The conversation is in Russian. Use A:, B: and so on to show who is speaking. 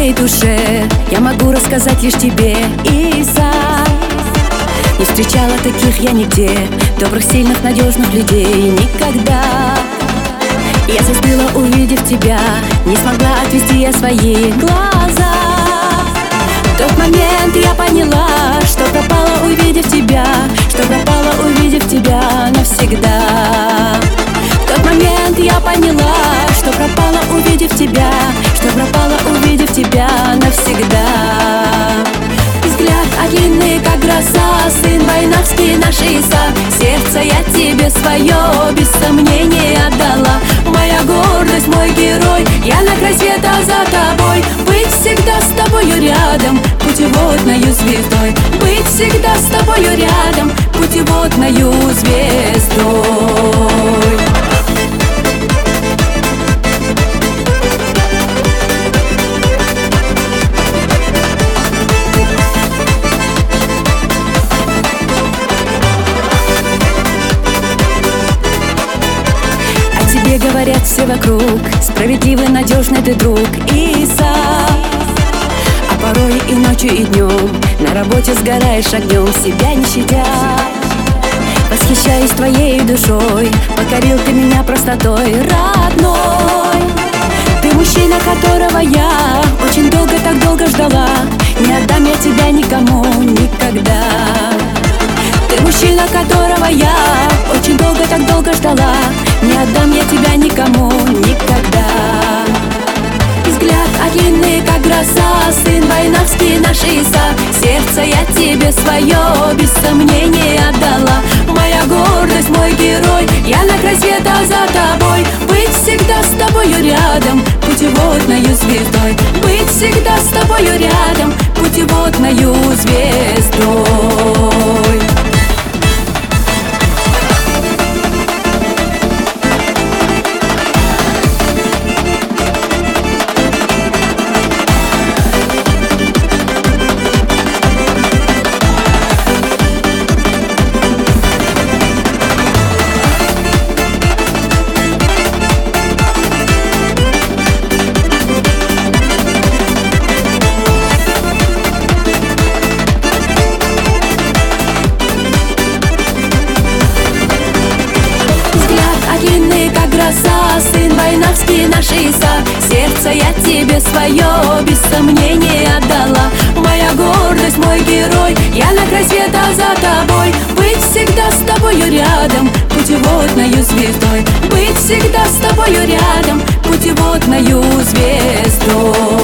A: моей душе я могу рассказать лишь тебе, Иса. Не встречала таких я нигде, добрых, сильных, надежных людей никогда. Я застыла, увидев тебя, не смогла отвести я свои глаза. В тот момент я поняла, что пропала, увидев тебя, что пропала, увидев тебя навсегда. В тот момент я поняла, что пропала, увидев тебя, что пропала, увидев тебя навсегда. Взгляд длинный, как гроза, сын войнавский наш Иса. Сердце я тебе свое без сомнения отдала. Моя гордость, мой герой, я на край света за тобой. Быть всегда с тобою рядом, путеводною звездой. Быть всегда с тобою рядом, путеводною звездой. Говорят все вокруг, справедливый, надежный ты друг, Иса. А порой и ночью, и днем на работе сгораешь огнем, себя не щадя. Восхищаюсь твоей душой, покорил ты меня простотой родной. Ты мужчина, которого я очень долго, так долго ждала. Не отдам я тебя никому никогда. Ты мужчина, которого я очень долго, так долго ждала. Не отдам я тебя никому никогда. Взгляд длинный, как гроза, сын войнавский наш Иса. Сердце я тебе свое без сомнения отдала. Моя гордость, мой герой, я на край света за тобой. Быть всегда с тобою рядом, путеводною звездой. Быть всегда с тобою рядом, путеводною звездой. Сын войнавский наш Иса. Сердце я тебе свое без сомнения отдала. Моя гордость, мой герой, я на край света за тобой. Быть всегда с тобою рядом, путеводною звездой. Быть всегда с тобою рядом, путеводною звездой.